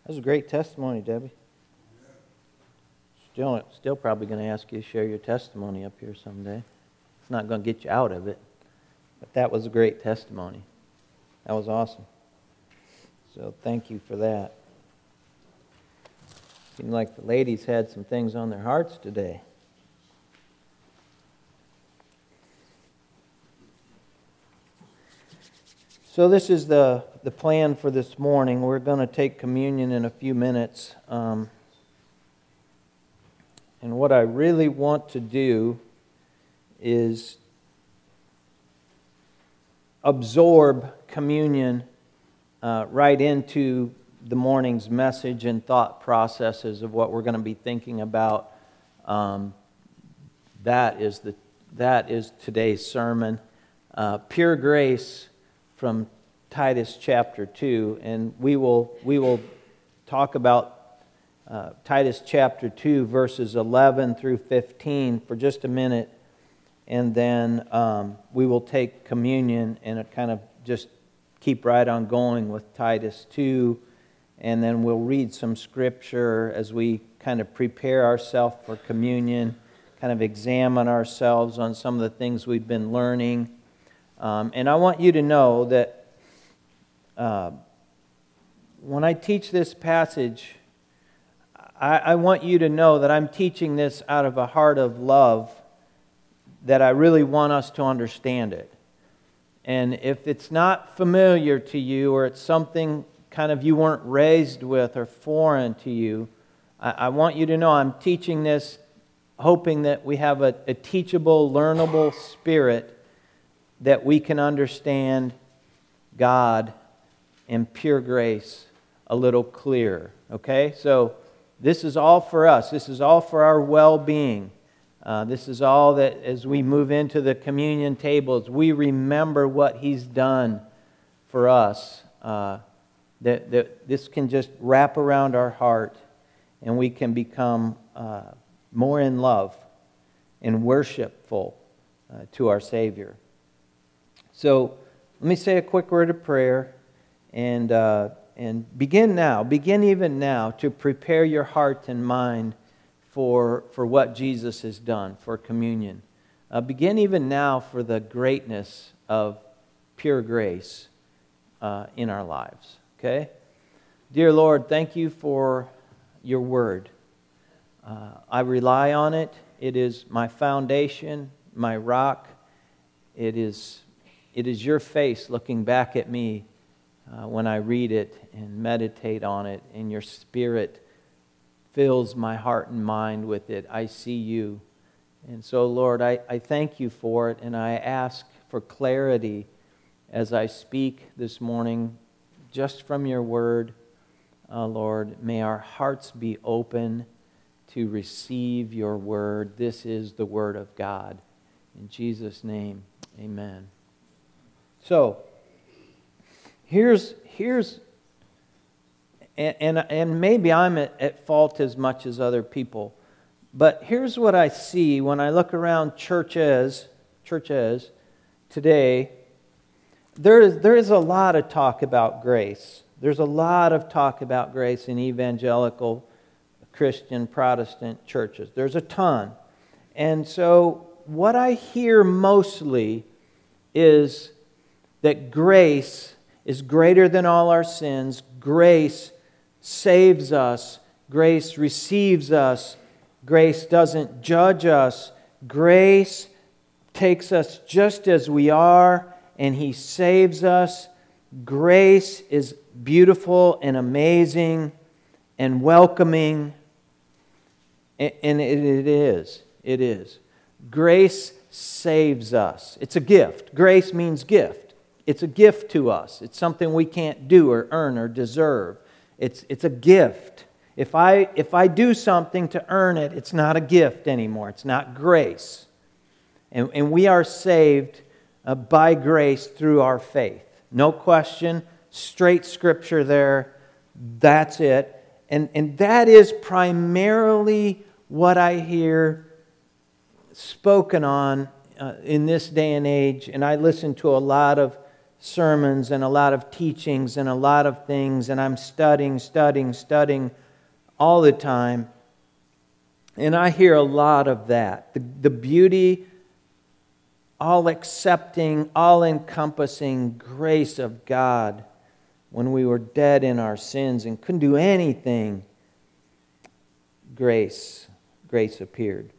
That was a great testimony, Debbie. Still probably going to ask you to share your testimony up here someday. It's not going to get you out of it, but that was a great testimony. That was awesome. So thank you for that. Seemed like the ladies had some things on their hearts today. So this is the plan for this morning. We're going to take communion in a few minutes. And what I really want to do is absorb communion right into the morning's message and thought processes of what we're going to be thinking about. That is today's sermon. Pure grace from Titus chapter 2, and we will talk about Titus chapter 2 verses 11 through 15 for just a minute, and then we will take communion and kind of just keep right on going with Titus 2, and then we'll read some scripture as we kind of prepare ourselves for communion, kind of examine ourselves on some of the things we've been learning. And I want you to know that when I teach this passage, I want you to know that I'm teaching this out of a heart of love, that I really want us to understand it. And if it's not familiar to you, or it's something kind of you weren't raised with or foreign to you, I want you to know I'm teaching this hoping that we have a teachable, learnable spirit, that we can understand God and pure grace a little clearer. Okay? So this is all for us. This is all for our well-being. This is all that as we move into the communion tables, we remember what He's done for us. That this can just wrap around our heart, and we can become more in love and worshipful to our Savior. So let me say a quick word of prayer and begin now. Begin even now to prepare your heart and mind for what Jesus has done for communion. Begin even now for the greatness of pure grace in our lives. Okay? Dear Lord, thank you for your word. I rely on it. It is my foundation, my rock. It is your face looking back at me when I read it and meditate on it, and your Spirit fills my heart and mind with it. I see you. And so, Lord, I thank you for it, and I ask for clarity as I speak this morning just from your word. Lord, may our hearts be open to receive your word. This is the word of God. In Jesus' name, amen. So, here's and maybe I'm at fault as much as other people, but here's what I see when I look around churches today. There is a lot of talk about grace. There's a lot of talk about grace in evangelical Christian Protestant churches. There's a ton. And so what I hear mostly is that grace is greater than all our sins. Grace saves us. Grace receives us. Grace doesn't judge us. Grace takes us just as we are, and He saves us. Grace is beautiful and amazing and welcoming. And it is. It is. Grace saves us. It's a gift. Grace means gift. It's a gift to us. It's something we can't do or earn or deserve. It's a gift. If I do something to earn it, it's not a gift anymore. It's not grace. And we are saved by grace through our faith. No question. Straight scripture there. That's it. And that is primarily what I hear spoken on in this day and age. And I listen to a lot of sermons and a lot of teachings and a lot of things, and I'm studying all the time. And I hear a lot of that. The beauty, all-accepting, all-encompassing grace of God when we were dead in our sins and couldn't do anything. Grace appeared.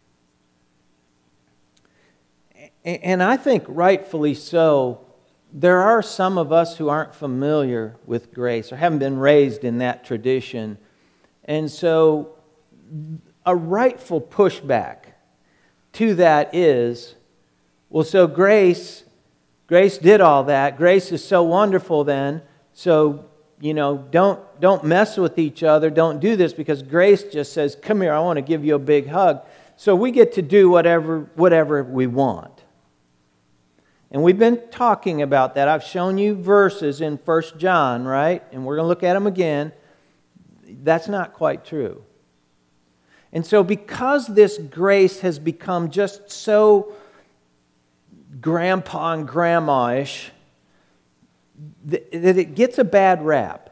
And I think rightfully so, there are some of us who aren't familiar with grace or haven't been raised in that tradition. And so a rightful pushback to that is, well, so grace did all that. Grace is so wonderful then. So, don't mess with each other. Don't do this because grace just says, come here, I want to give you a big hug. So we get to do whatever we want. And we've been talking about that. I've shown you verses in 1 John, right? And we're going to look at them again. That's not quite true. And so because this grace has become just so grandpa and grandma-ish, that it gets a bad rap.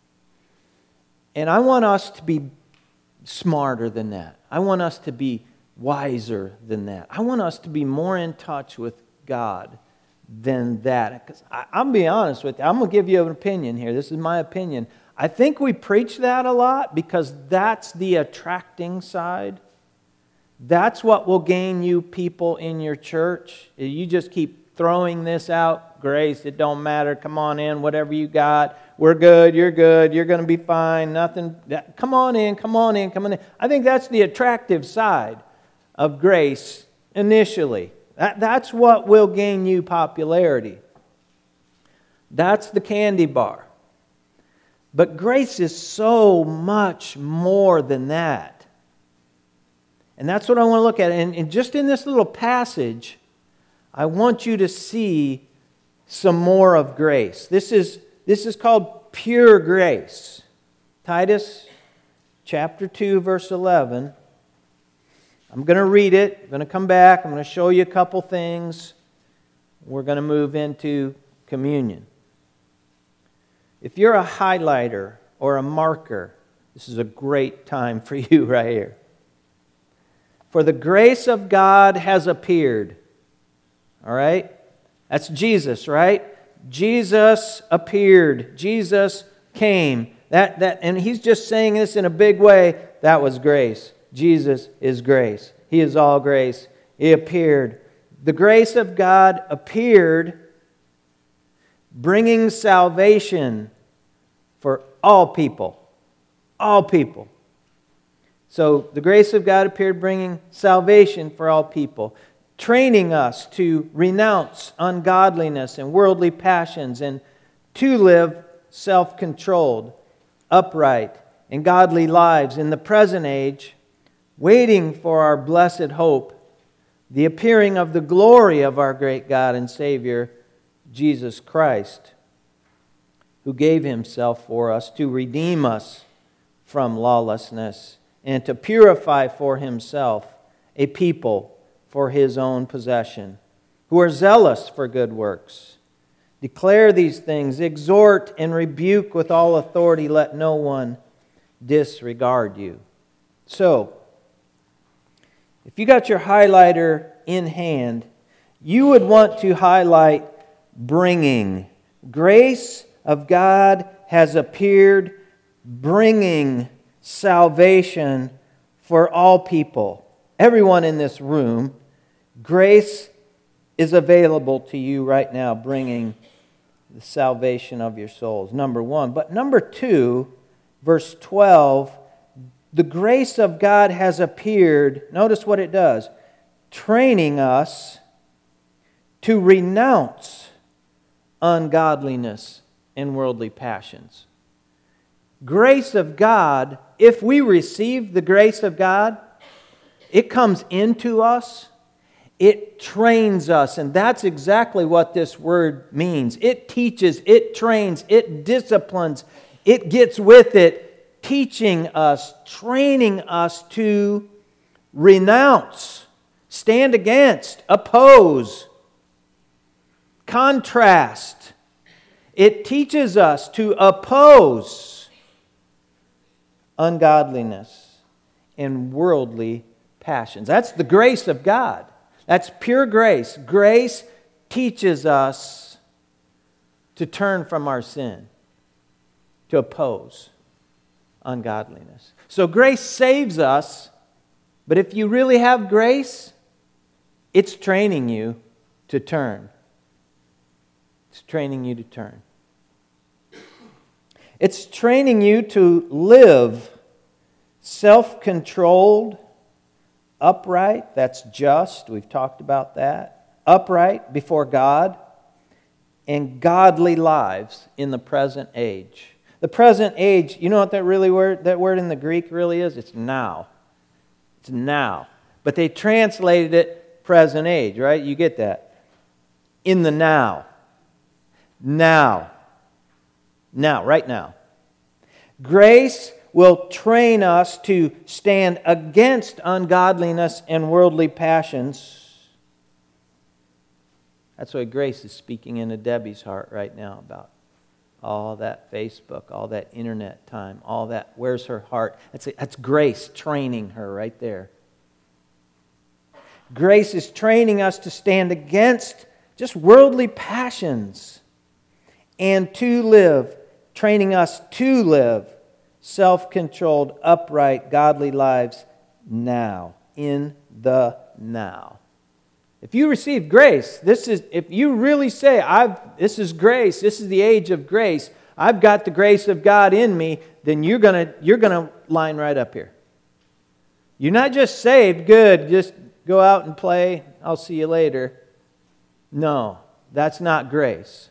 And I want us to be smarter than that. I want us to be wiser than that. I want us to be more in touch with God than that. Because I'll be honest with you, I'm going to give you an opinion here. This is my opinion. I think we preach that a lot because that's the attracting side. That's what will gain you people in your church. You just keep throwing this out. Grace, it don't matter. Come on in, whatever you got. We're good, you're going to be fine. Nothing. Come on in. I think that's the attractive side of grace initially. That's what will gain you popularity. That's the candy bar. But grace is so much more than that. And that's what I want to look at. And just in this little passage, I want you to see some more of grace. This is called pure grace. Titus chapter 2, verse 11. I'm going to read it. I'm going to come back. I'm going to show you a couple things. We're going to move into communion. If you're a highlighter or a marker, this is a great time for you right here. For the grace of God has appeared. All right? That's Jesus, right? Jesus appeared. Jesus came. And he's just saying this in a big way. That was grace. Jesus is grace. He is all grace. He appeared. The grace of God appeared, bringing salvation for all people. All people. So the grace of God appeared, bringing salvation for all people, training us to renounce ungodliness and worldly passions and to live self-controlled, upright, and godly lives in the present age, waiting for our blessed hope, the appearing of the glory of our great God and Savior, Jesus Christ, who gave Himself for us to redeem us from lawlessness and to purify for Himself a people for His own possession, who are zealous for good works. Declare these things, exhort and rebuke with all authority, let no one disregard you. So, if you got your highlighter in hand, you would want to highlight bringing. Grace of God has appeared, bringing salvation for all people. Everyone in this room, grace is available to you right now, bringing the salvation of your souls. Number one. But number two, verse 12, the grace of God has appeared. Notice what it does. Training us to renounce ungodliness and worldly passions. Grace of God, if we receive the grace of God, it comes into us. It trains us, and that's exactly what this word means. It teaches, it trains, it disciplines, it gets with it, teaching us, training us to renounce, stand against, oppose contrast. It teaches us to oppose ungodliness and worldly passions. That's the grace of God. That's pure grace. Grace teaches us to turn from our sin, to oppose ungodliness. So grace saves us, but if you really have grace, it's training you to turn. It's training you to turn. It's training you to live self-controlled, upright, that's just, we've talked about that, upright before God, and godly lives in the present age. The present age, you know what that word in the Greek really is? It's now. It's now. But they translated it present age, right? You get that. In the now. Now. Now, right now. Grace will train us to stand against ungodliness and worldly passions. That's why grace is speaking into Debbie's heart right now about all that Facebook, all that internet time, all that. Where's her heart? That's grace training her right there. Grace is training us to stand against just worldly passions and to live, training us to live self-controlled, upright, godly lives now, in the now. If you receive grace, if you really say, this is grace, this is the age of grace, I've got the grace of God in me, then you're gonna line right up here. You're not just saved, good, just go out and play, I'll see you later. No, that's not grace.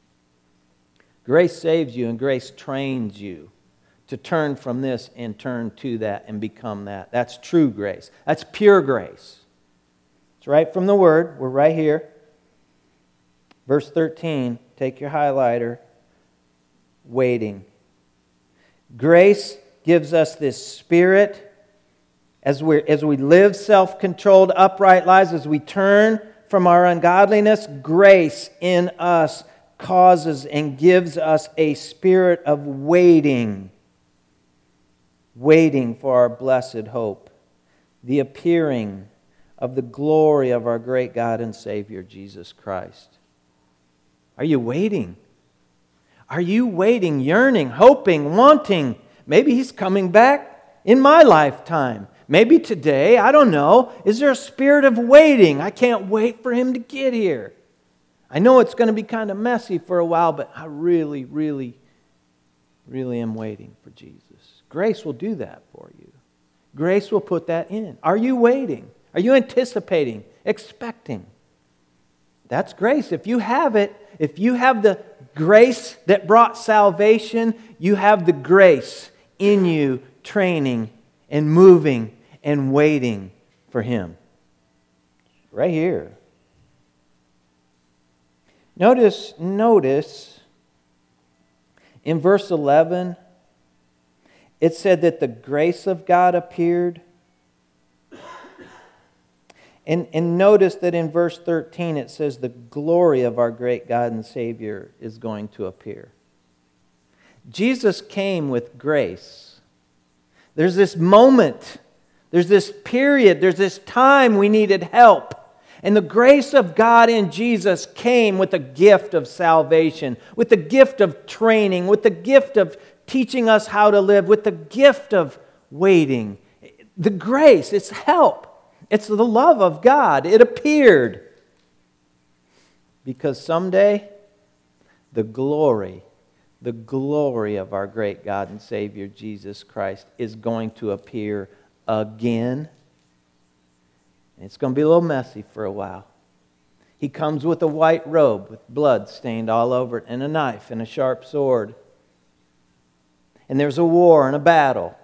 Grace saves you and grace trains you to turn from this and turn to that and become that. That's true grace. That's pure grace. It's right from the Word. We're right here. Verse 13, take your highlighter. Waiting. Grace gives us this spirit as we live self-controlled, upright lives, as we turn from our ungodliness. Grace in us causes and gives us a spirit of waiting. Waiting for our blessed hope, the appearing of the glory of our great God and Savior, Jesus Christ. Are you waiting? Are you waiting, yearning, hoping, wanting? Maybe He's coming back in my lifetime. Maybe today, I don't know. Is there a spirit of waiting? I can't wait for Him to get here. I know it's going to be kind of messy for a while, but I really, really, really am waiting for Jesus. Grace will do that for you. Grace will put that in. Are you waiting? Are you anticipating, expecting? That's grace. If you have it, if you have the grace that brought salvation, you have the grace in you training and moving and waiting for Him. Right here. Notice in verse 11, it said that the grace of God appeared. And notice that in verse 13 it says the glory of our great God and Savior is going to appear. Jesus came with grace. There's this moment, there's this period, there's this time we needed help. And the grace of God in Jesus came with the gift of salvation, with the gift of training, with the gift of teaching us how to live, with the gift of waiting. The grace, it's help. It's the love of God. It appeared. Because someday, the glory of our great God and Savior, Jesus Christ, is going to appear again. And it's going to be a little messy for a while. He comes with a white robe with blood stained all over it, and a knife and a sharp sword. And there's a war and a battle.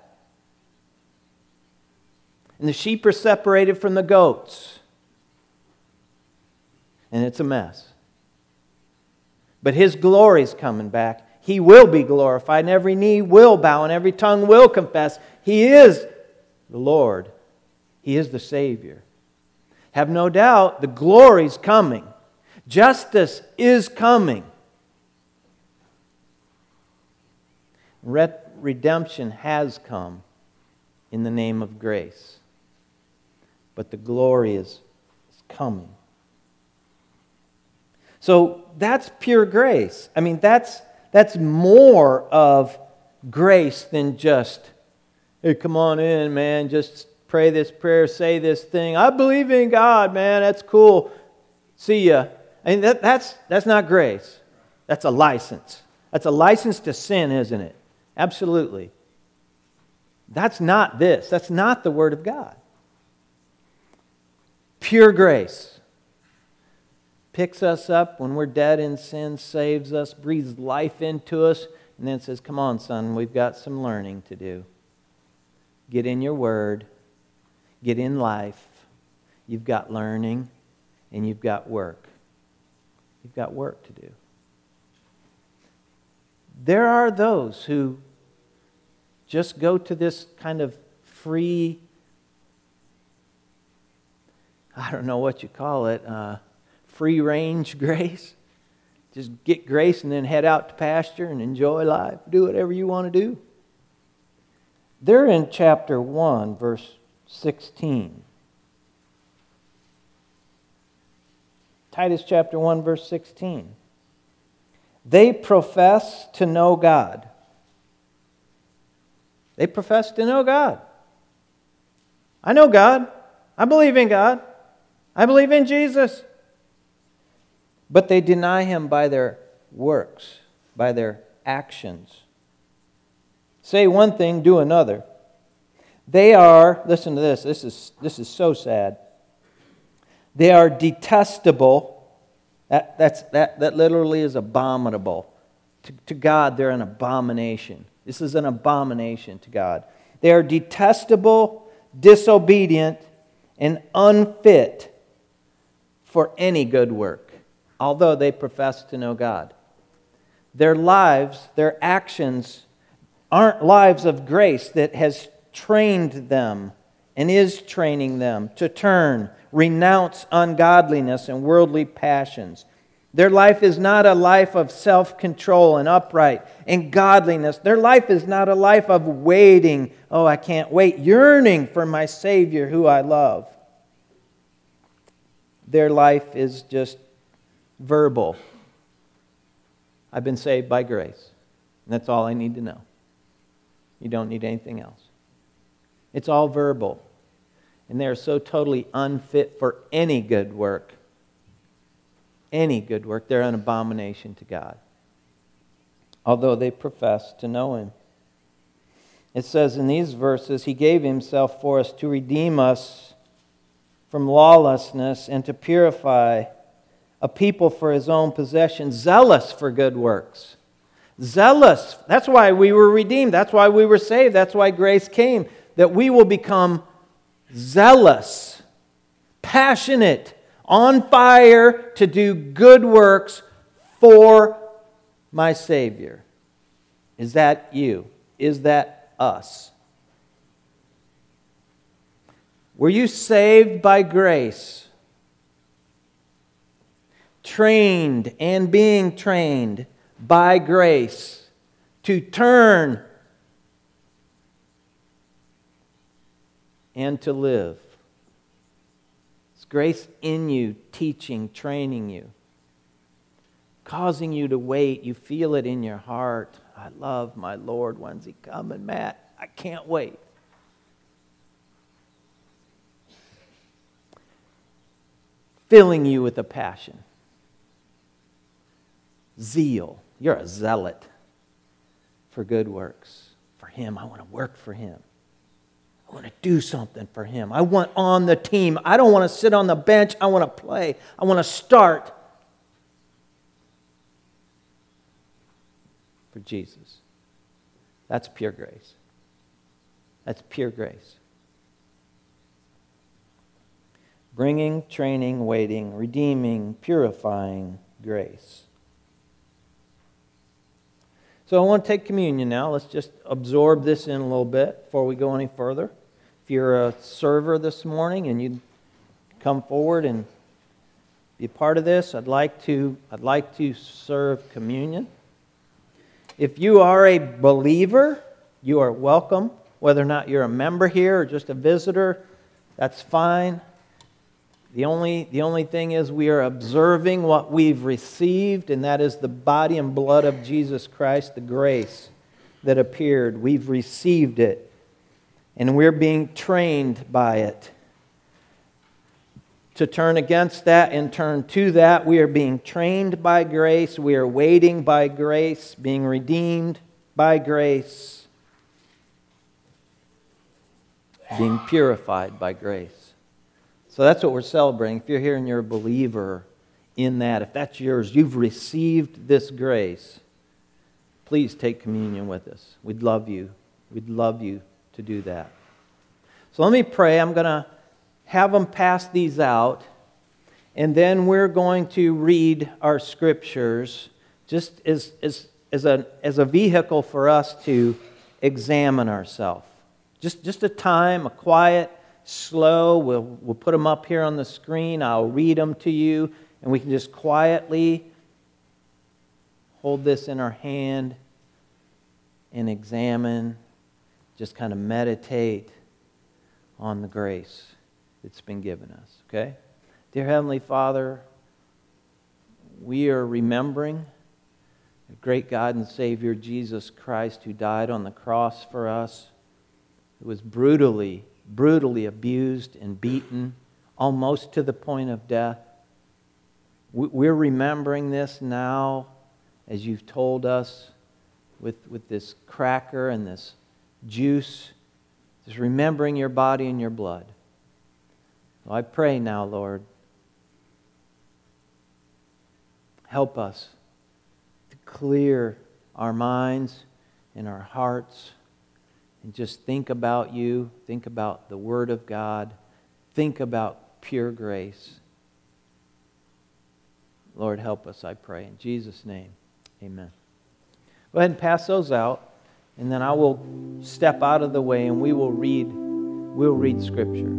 And the sheep are separated from the goats. And it's a mess. But His glory's coming back. He will be glorified, and every knee will bow, and every tongue will confess He is the Lord. He is the Savior. Have no doubt the glory's coming. Justice is coming. Redemption has come in the name of grace. But the glory is coming. So that's pure grace. I mean, that's more of grace than just, hey, come on in, man, just pray this prayer, say this thing. I believe in God, man, that's cool. See ya. I mean, that's not grace. That's a license. That's a license to sin, isn't it? Absolutely. That's not this. That's not the Word of God. Pure grace picks us up when we're dead in sin, saves us, breathes life into us, and then says, come on, son, we've got some learning to do. Get in your Word. Get in life. You've got learning, and you've got work. You've got work to do. There are those who just go to this kind of free, I don't know what you call it, free range grace. Just get grace and then head out to pasture and enjoy life. Do whatever you want to do. They're in chapter 1, verse 16. Titus chapter 1, verse 16. They profess to know God. They profess to know God. I know God. I believe in God. I believe in Jesus. But they deny Him by their works, by their actions. Say one thing, do another. They are, listen to this, this is so sad. They are detestable. That literally is abominable. To God, they're an abomination. This is an abomination to God. They are detestable, disobedient, and unfit for any good work, although they profess to know God. Their lives, their actions, aren't lives of grace that has trained them and is training them to turn, renounce ungodliness and worldly passions. Their life is not a life of self-control and upright and godliness. Their life is not a life of waiting, oh, I can't wait, yearning for my Savior who I love. Their life is just verbal. I've been saved by grace. And that's all I need to know. You don't need anything else. It's all verbal. And they're so totally unfit for any good work. Any good work. They're an abomination to God. Although they profess to know Him. It says in these verses, He gave Himself for us to redeem us from lawlessness and to purify a people for His own possession, zealous for good works. Zealous. That's why we were redeemed. That's why we were saved. That's why grace came. That we will become zealous, passionate, on fire to do good works for my Savior. Is that you? Is that us? Were you saved by grace? Trained and being trained by grace to turn and to live. It's grace in you, teaching, training you, causing you to wait. You feel it in your heart. I love my Lord. When's He coming, Matt? I can't wait. Filling you with a passion. Zeal. You're a zealot for good works. For Him. I want to work for Him. I want to do something for Him. I want on the team. I don't want to sit on the bench. I want to play. I want to start for Jesus. That's pure grace. That's pure grace. Bringing, training, waiting, redeeming, purifying grace. So I want to take communion now. Let's just absorb this in a little bit before we go any further. If you're a server this morning and you'd come forward and be a part of this, I'd like to serve communion. If you are a believer, you are welcome. Whether or not you're a member here or just a visitor, that's fine. The only thing is we are observing what we've received, and that is the body and blood of Jesus Christ, the grace that appeared. We've received it, and we're being trained by it. To turn against that and turn to that, we are being trained by grace, we are waiting by grace, being redeemed by grace, being purified by grace. So that's what we're celebrating. If you're here and you're a believer in that, if that's yours, you've received this grace, please take communion with us. We'd love you. We'd love you to do that. So let me pray. I'm going to have them pass these out, and then we're going to read our scriptures just as a vehicle for us to examine ourselves. Just a time, a quiet, slow. We'll put them up here on the screen. I'll read them to you, and we can just quietly hold this in our hand and examine, just kind of meditate on the grace that's been given us, okay? Dear Heavenly Father, we are remembering the great God and Savior Jesus Christ who died on the cross for us, who was brutally abused and beaten, almost to the point of death. We're remembering this now, as you've told us, with this cracker and this juice, just remembering your body and your blood. So I pray now, Lord, help us to clear our minds and our hearts and just think about you, think about the Word of God, think about pure grace. Lord, help us, I pray. In Jesus' name, amen. Go ahead and pass those out, and then I will step out of the way and we'll read Scripture.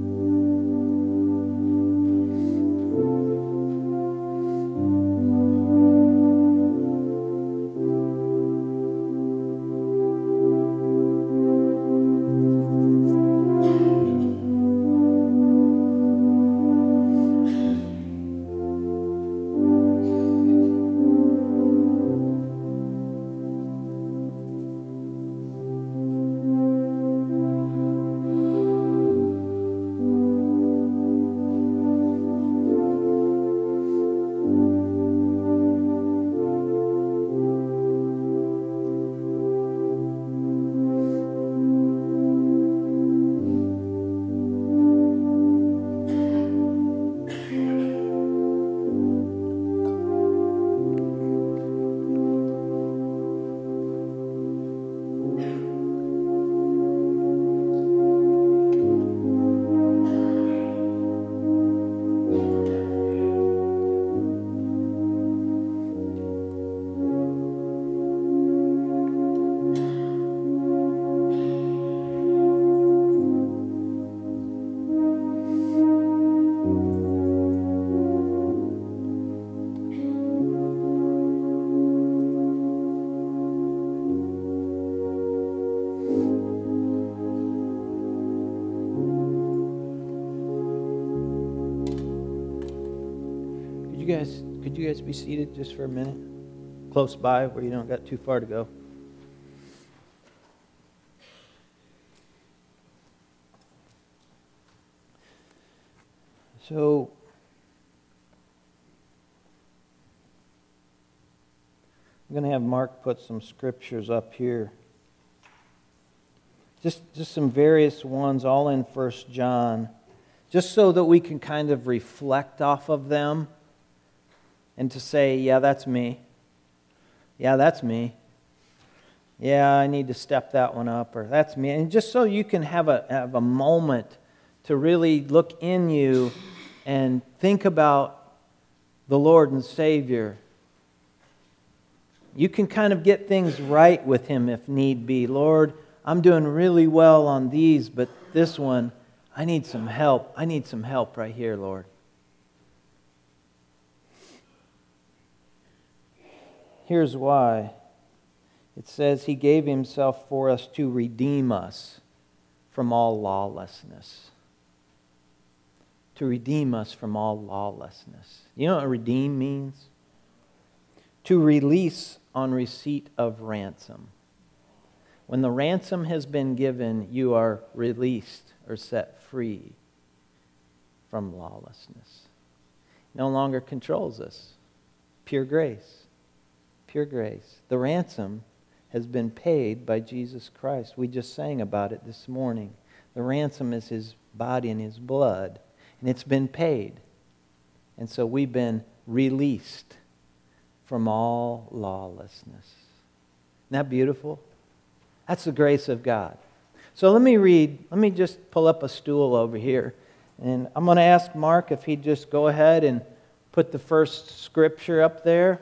Could you guys be seated just for a minute? Close by where you don't got too far to go. So, I'm going to have Mark put some scriptures up here. Just some various ones, all in 1 John, just so that we can kind of reflect off of them and to say, yeah, that's me. Yeah, that's me. Yeah, I need to step that one up, or that's me. And just so you can have a moment to really look in you and think about the Lord and Savior. You can kind of get things right with Him if need be. Lord, I'm doing really well on these, but this one, I need some help. I need some help right here, Lord. Here's why. It says He gave Himself for us to redeem us from all lawlessness. To redeem us from all lawlessness. You know what redeem means? To release on receipt of ransom. When the ransom has been given, you are released or set free from lawlessness. No longer controls us. Pure grace. Pure grace. The ransom has been paid by Jesus Christ. We just sang about it this morning. The ransom is His body and His blood, and it's been paid. And so we've been released from all lawlessness. Isn't that beautiful? That's the grace of God. So let me just pull up a stool over here. And I'm going to ask Mark if he'd just go ahead and put the first scripture up there.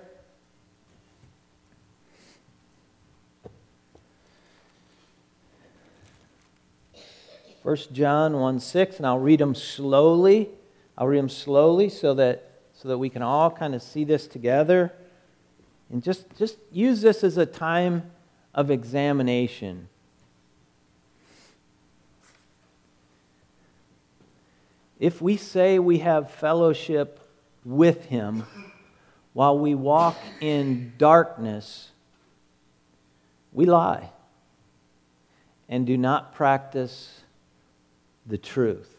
1 John 1:6, and I'll read them slowly. So that we can all kind of see this together. And just use this as a time of examination. If we say we have fellowship with Him while we walk in darkness, we lie and do not practice the truth.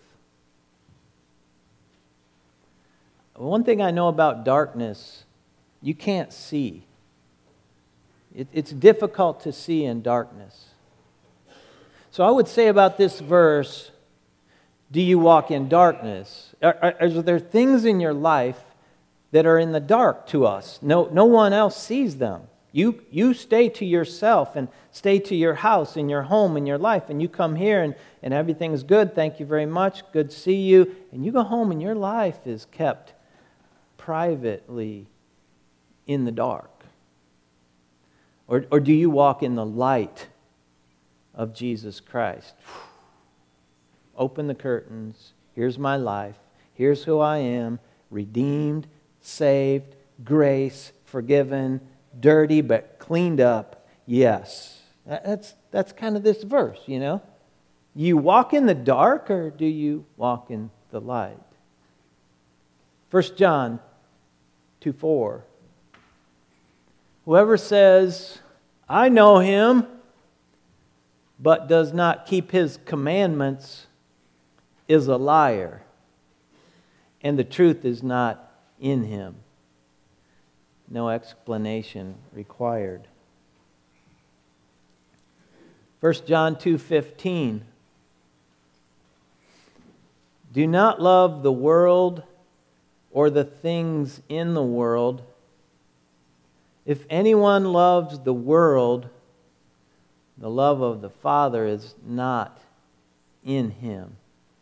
One thing I know about darkness, you can't see. It's difficult to see in darkness. So I would say about this verse, do you walk in darkness? Are there things in your life that are in the dark to us? No one else sees them. You stay to yourself and stay to your house and your home and your life, and you come here and everything's good. Thank you very much. Good to see you. And you go home and your life is kept privately in the dark. Or do you walk in the light of Jesus Christ? Open the curtains. Here's my life. Here's who I am. Redeemed, saved, grace, forgiven, dirty but cleaned up. Yes. That's kind of this verse, you know. You walk in the dark, or do you walk in the light? 1 John 2:4. Whoever says, I know Him, but does not keep His commandments is a liar, and the truth is not in him. No explanation required. 1 John 2:15. Do not love the world or the things in the world. If anyone loves the world, the love of the Father is not in him.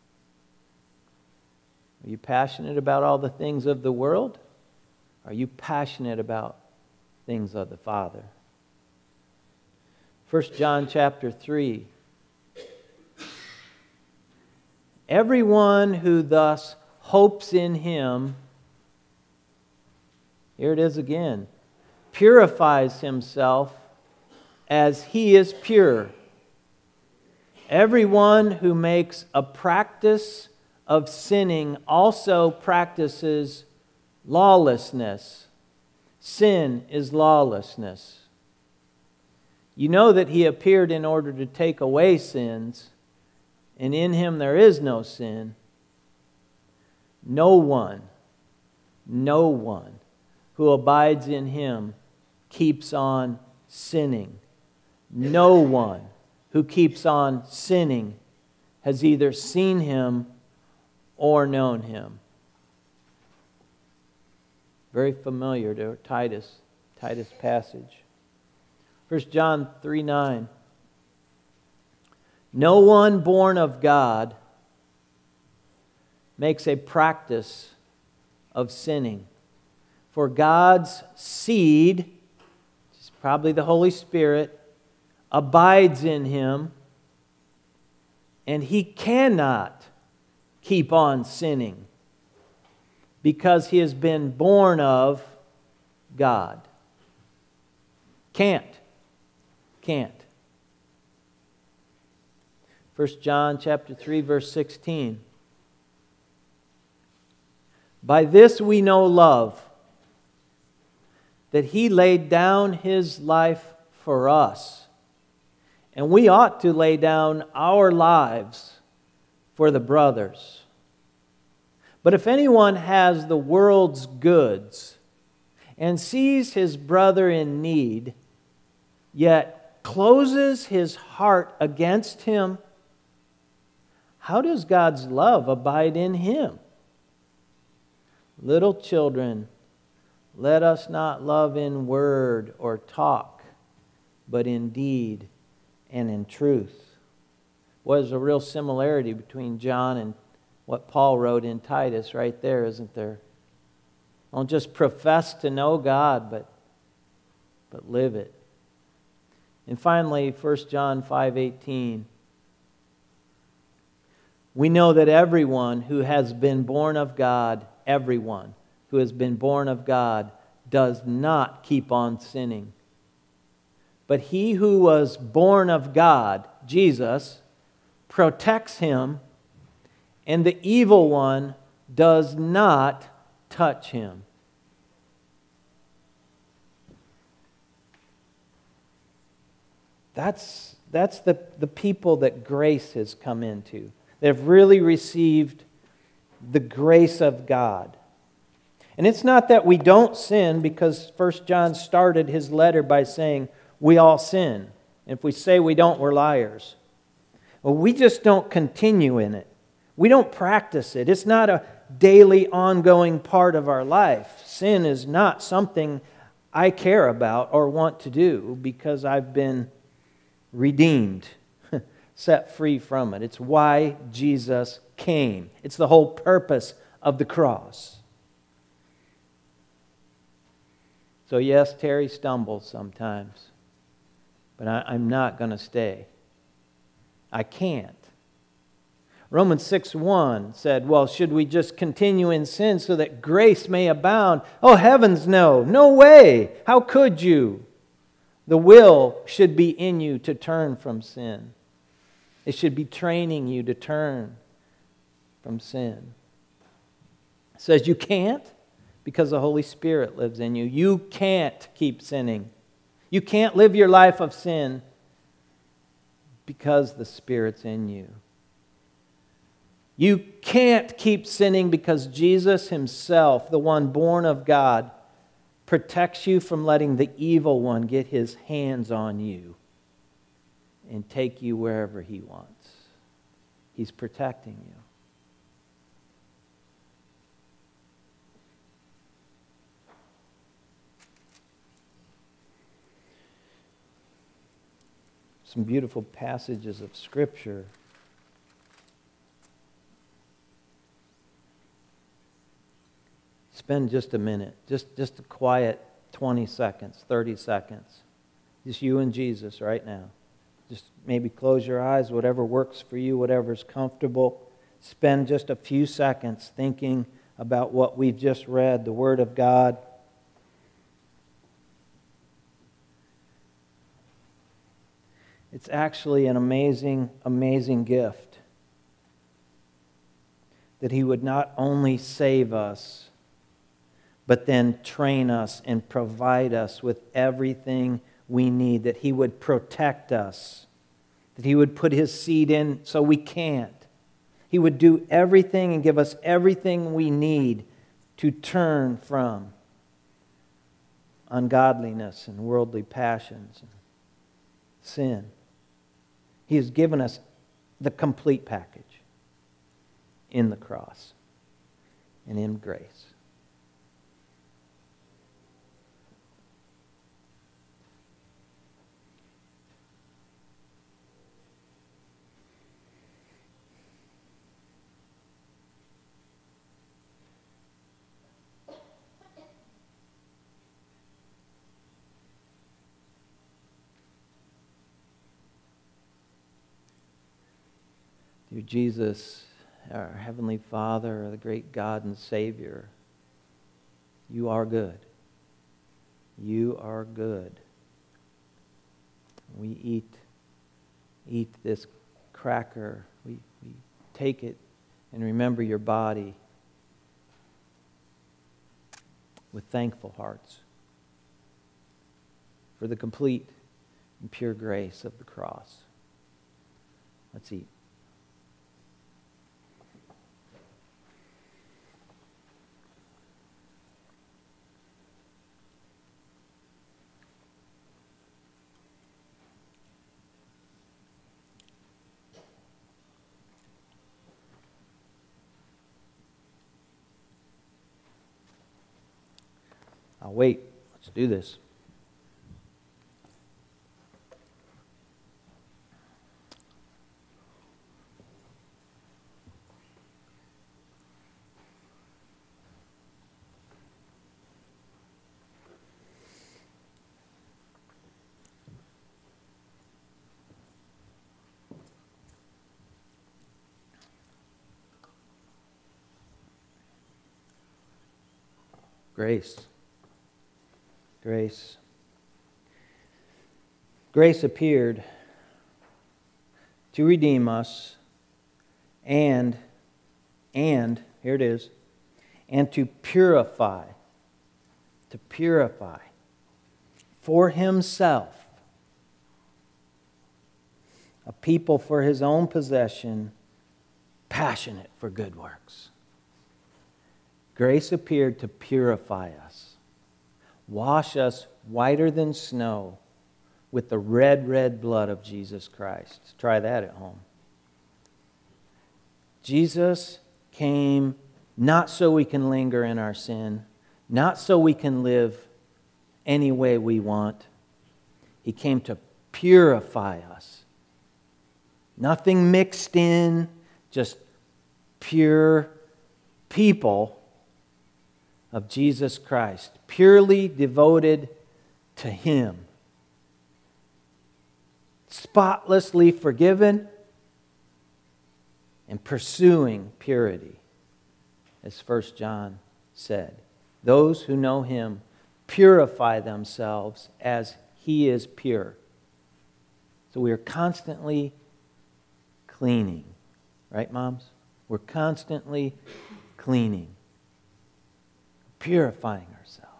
Are you passionate about all the things of the world? Are you passionate about things of the Father? 1 John chapter 3. Everyone who thus hopes in Him, here it is again, purifies himself as He is pure. Everyone who makes a practice of sinning also practices lawlessness. Sin is lawlessness. You know that He appeared in order to take away sins, and in Him there is no sin. No one who abides in Him keeps on sinning. No one who keeps on sinning has either seen Him or known Him. Very familiar to Titus passage. 1 John 3:9. No one born of God makes a practice of sinning. For God's seed, which is probably the Holy Spirit, abides in him, and he cannot keep on sinning because he has been born of God. Can't. Can't. 1 John chapter 3, verse 16. By this we know love, that He laid down His life for us. And we ought to lay down our lives for the brothers. But if anyone has the world's goods and sees his brother in need, yet closes his heart against him, how does God's love abide in him? Little children, let us not love in word or talk, but in deed and in truth. Well, there's a real similarity between John and what Paul wrote in Titus right there, isn't there? Don't just profess to know God, but live it. And finally, 1 John 5:18. We know that everyone who has been born of God, everyone who has been born of God, does not keep on sinning. But he who was born of God, Jesus, protects him, and the evil one does not touch him. That's the people that grace has come into. They've really received the grace of God. And it's not that we don't sin, because 1 John started his letter by saying we all sin. And if we say we don't, we're liars. Well, we just don't continue in it. We don't practice it. It's not a daily, ongoing part of our life. Sin is not something I care about or want to do because I've been redeemed, set free from it. It's why Jesus came. It's the whole purpose of the cross. So yes, Terry stumbles sometimes, but I'm not going to stay. I can't. Romans 6:1 said, well, should we just continue in sin so that grace may abound? Oh, heavens no. No way. How could you? The will should be in you to turn from sin. It should be training you to turn from sin. It says you can't because the Holy Spirit lives in you. You can't keep sinning. You can't live your life of sin because the Spirit's in you. You can't keep sinning because Jesus Himself, the one born of God, protects you from letting the evil one get his hands on you and take you wherever he wants. He's protecting you. Some beautiful passages of Scripture. Spend just a minute, just a quiet 20 seconds, 30 seconds. Just you and Jesus right now. Just maybe close your eyes, whatever works for you, whatever's comfortable. Spend just a few seconds thinking about what we've just read, the Word of God. It's actually an amazing, amazing gift that He would not only save us, but then train us and provide us with everything we need, that He would protect us, that He would put His seed in so we can't. He would do everything and give us everything we need to turn from ungodliness and worldly passions and sin. He has given us the complete package in the cross and in grace. Dear Jesus, our Heavenly Father, the great God and Savior, You are good. You are good. We eat this cracker. We take it and remember your body with thankful hearts for the complete and pure grace of the cross. Let's eat. I'll wait. Let's do this. Grace. Grace. Grace appeared to redeem us and here it is, and to purify for Himself a people for His own possession, passionate for good works. Grace appeared to purify us, wash us whiter than snow with the red, red blood of Jesus Christ. Try that at home. Jesus came not so we can linger in our sin, not so we can live any way we want. He came to purify us. Nothing mixed in, just pure people of Jesus Christ, purely devoted to Him, spotlessly forgiven and pursuing purity, as 1 John said. Those who know Him purify themselves as He is pure. So we are constantly cleaning. Right, moms? We're constantly cleaning. Purifying ourselves.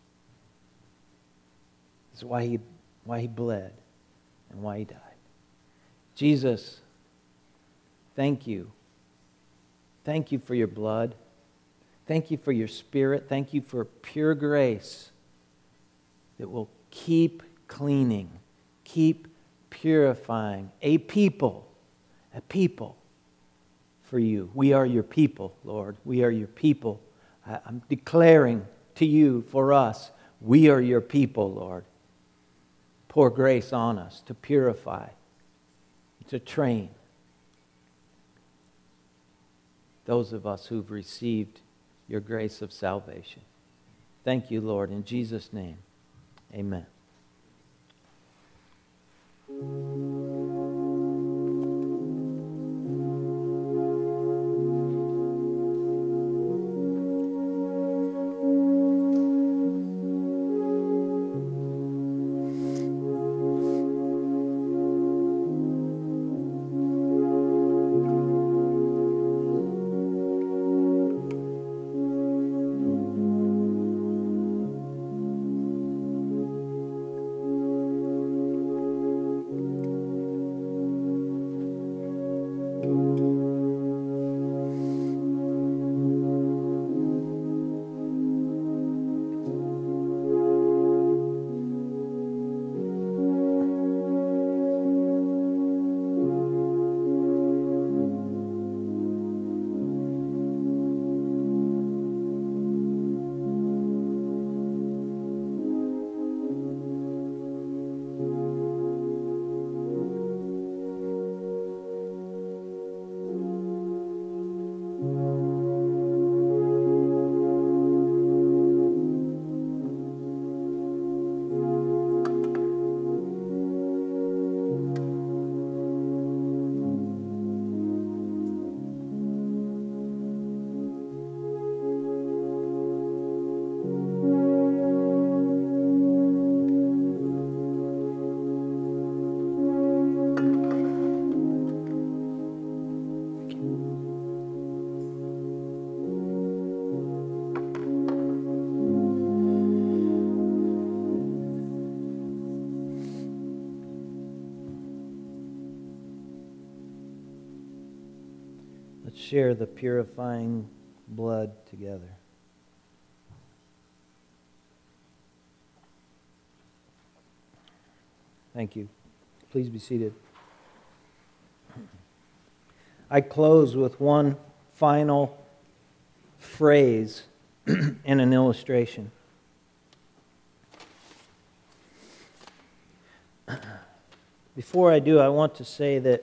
This is why he bled and why He died. Jesus, thank you. Thank you for your blood. Thank you for your Spirit. Thank you for pure grace that will keep cleaning, keep purifying a people for you. We are your people, Lord. We are your people. I'm declaring to you, for us, we are your people, Lord. Pour grace on us to purify, to train those of us who've received your grace of salvation. Thank you, Lord. In Jesus' name, amen. Let's share the purifying blood together. Thank you. Please be seated. I close with one final phrase and an illustration. Before I do, I want to say that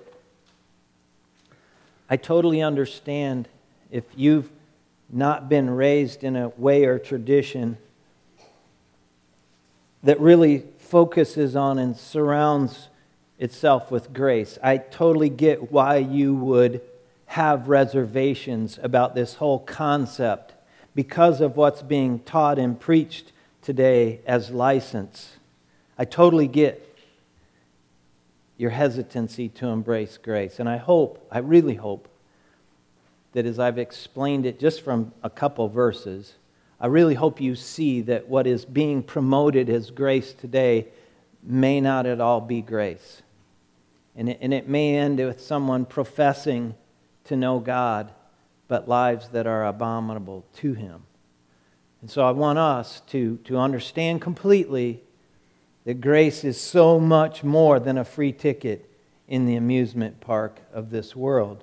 I totally understand if you've not been raised in a way or tradition that really focuses on and surrounds itself with grace. I totally get why you would have reservations about this whole concept because of what's being taught and preached today as license. I totally get your hesitancy to embrace grace. And I really hope, that as I've explained it just from a couple verses, I really hope you see that what is being promoted as grace today may not at all be grace. And it may end with someone professing to know God, but lives that are abominable to Him. And so I want us to understand completely that grace is so much more than a free ticket in the amusement park of this world.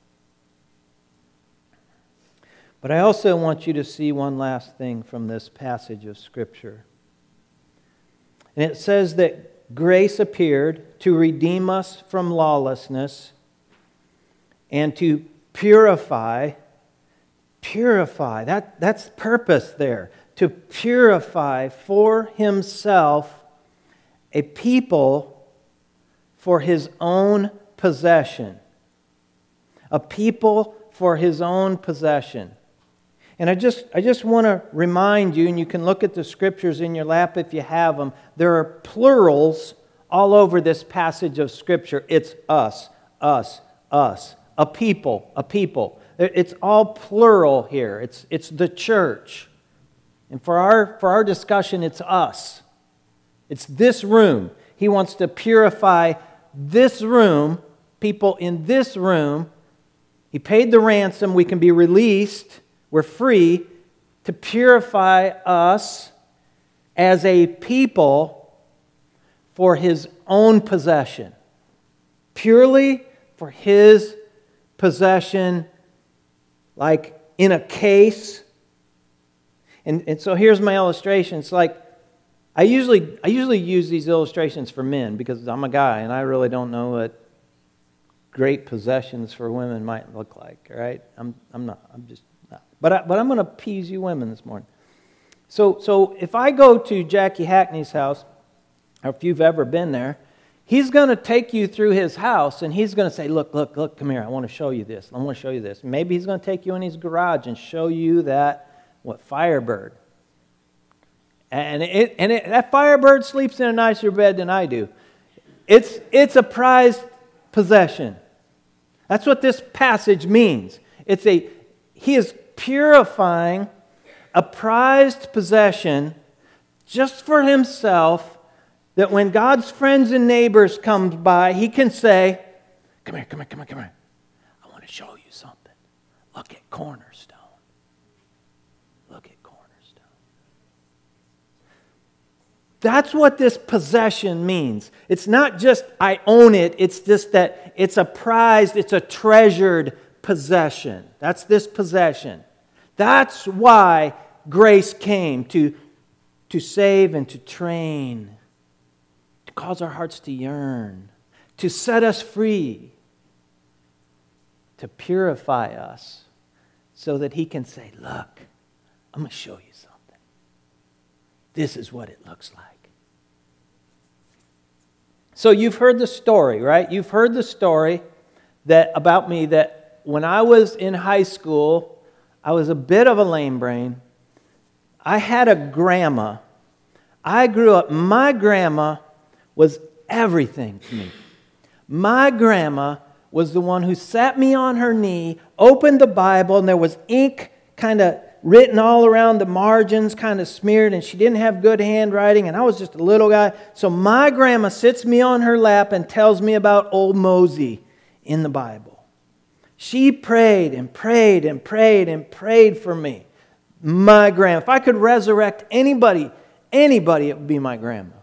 But I also want you to see one last thing from this passage of Scripture. And it says that grace appeared to redeem us from lawlessness and to purify. That's purpose there. To purify for Himself a people for His own possession. A people for His own possession. And I just want to remind you, and you can look at the Scriptures in your lap if you have them, there are plurals all over this passage of Scripture. It's us, us, us. A people, a people. It's all plural here. It's the church. And for our discussion, it's us. It's this room. He wants to purify this room, people in this room. He paid the ransom. We can be released. We're free to purify us as a people for His own possession. Purely for His possession, like in a case. And so here's my illustration. It's like, I usually use these illustrations for men because I'm a guy and I really don't know what great possessions for women might look like, right? I'm just not. But I'm going to appease you women this morning. So if I go to Jackie Hackney's house, or if you've ever been there, he's going to take you through his house and he's going to say, look, come here, I want to show you this. I want to show you this. Maybe he's going to take you in his garage and show you that Firebird. And that Firebird sleeps in a nicer bed than I do. It's a prized possession. That's what this passage means. He is purifying a prized possession just for himself, that when God's friends and neighbors come by, he can say, come here. I want to show you something. Look at Cornerstone. That's what this possession means. It's not just I own it. It's just that it's a prized, it's a treasured possession. That's this possession. That's why grace came, to save and to train, to cause our hearts to yearn, to set us free, to purify us so that He can say, look, I'm going to show you something. This is what it looks like. So you've heard the story, right? You've heard the story about me that when I was in high school, I was a bit of a lame brain. I had a grandma. I grew up, my grandma was everything to me. My grandma was the one who sat me on her knee, opened the Bible, and there was ink kind of written all around the margins, kind of smeared, and she didn't have good handwriting, and I was just a little guy. So my grandma sits me on her lap and tells me about old Mosey in the Bible. She prayed and prayed and prayed and prayed for me. My grandma. If I could resurrect anybody, it would be my grandma.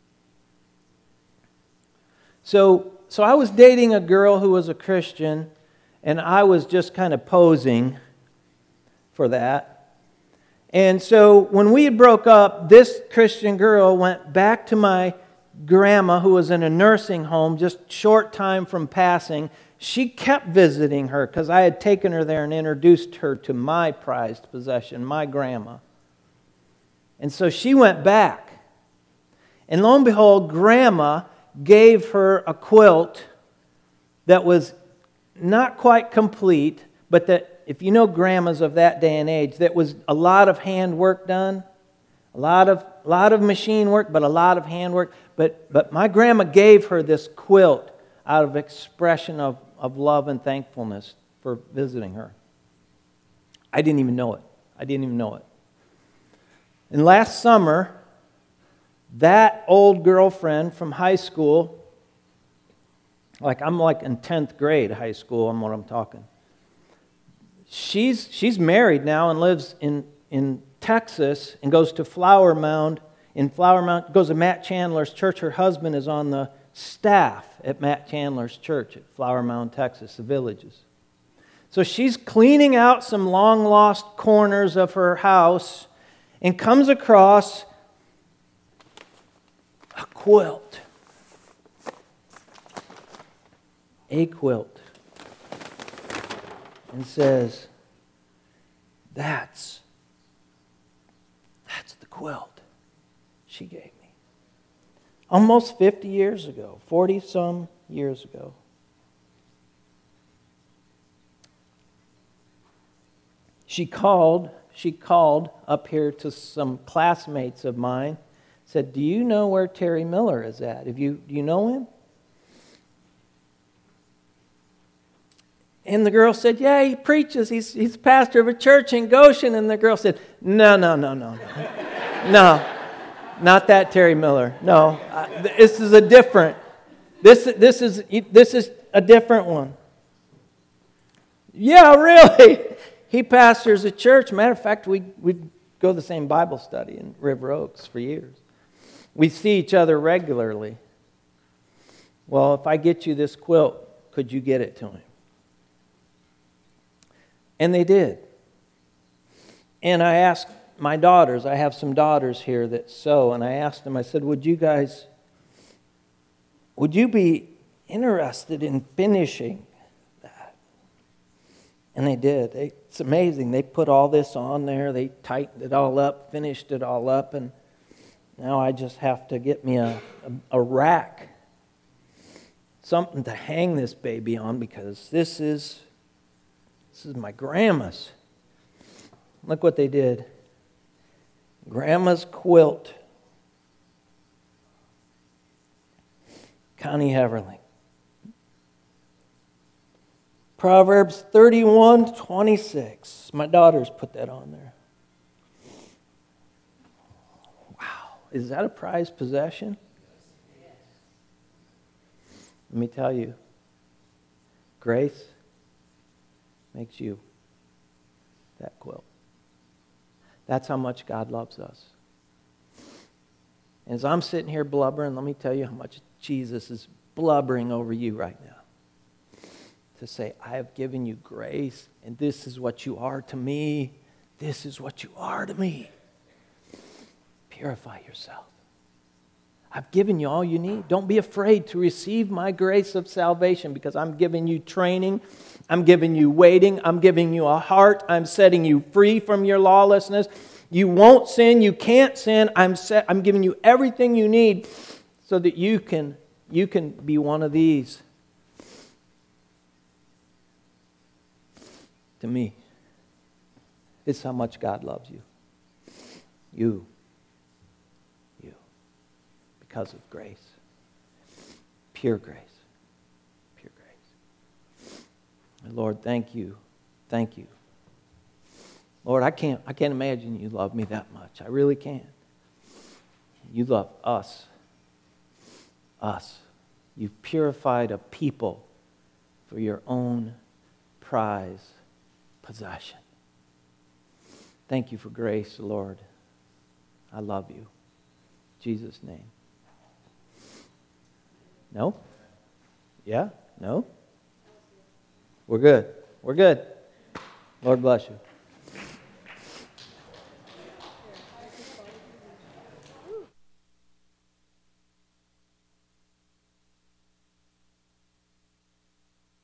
So I was dating a girl who was a Christian, and I was just kind of posing for that. And so when we broke up, this Christian girl went back to my grandma, who was in a nursing home just short time from passing. She kept visiting her because I had taken her there and introduced her to my prized possession, my grandma. And so she went back. And lo and behold, Grandma gave her a quilt that was not quite complete, but that, if you know grandmas of that day and age, that was a lot of hand work done, a lot of machine work, but a lot of hand work. But my grandma gave her this quilt out of expression of love and thankfulness for visiting her. I didn't even know it. And last summer, that old girlfriend from high school, I'm in 10th grade high school, I'm what I'm talking. She's married now and lives in Texas and goes to Flower Mound. In Flower Mound, goes to Matt Chandler's church. Her husband is on the staff at Matt Chandler's church at Flower Mound, Texas, the Villages. So she's cleaning out some long-lost corners of her house and comes across a quilt. A quilt. And says, that's the quilt she gave me. Almost 50 years ago, 40-some years ago. She called up here to some classmates of mine, said, do you know where Terry Miller is at? Do you know him? And the girl said, yeah, he preaches. He's pastor of a church in Goshen. And the girl said, no. No, not that Terry Miller. No, this is a different. This is a different one. Yeah, really. He pastors a church. Matter of fact, we go to the same Bible study in River Oaks for years. We see each other regularly. Well, if I get you this quilt, could you get it to him? And they did. And I asked my daughters, I have some daughters here that sew, and I asked them, I said, would you be interested in finishing that? And they did. It's amazing. They put all this on there. They tightened it all up, finished it all up, and now I just have to get me a rack, something to hang this baby on, because this is my grandma's. Look what they did. Grandma's quilt. Connie Heverling. Proverbs 31:26. My daughters put that on there. Wow. Is that a prized possession? Let me tell you. Grace makes you that quilt. That's how much God loves us. As I'm sitting here blubbering, let me tell you how much Jesus is blubbering over you right now. To say, I have given you grace, and this is what you are to me. This is what you are to me. Purify yourself. I've given you all you need. Don't be afraid to receive my grace of salvation, because I'm giving you training. I'm giving you waiting. I'm giving you a heart. I'm setting you free from your lawlessness. You won't sin. You can't sin. I'm giving you everything you need so that you can be one of these. To me, it's how much God loves you. You. Because of grace. Pure grace. Pure grace. And Lord, thank you. Thank you. Lord, I can't imagine you love me that much. I really can't. You love us. Us. You've purified a people for your own prized possession. Thank you for grace, Lord. I love you. In Jesus' name. No? Yeah? No? We're good. We're good. Lord bless you.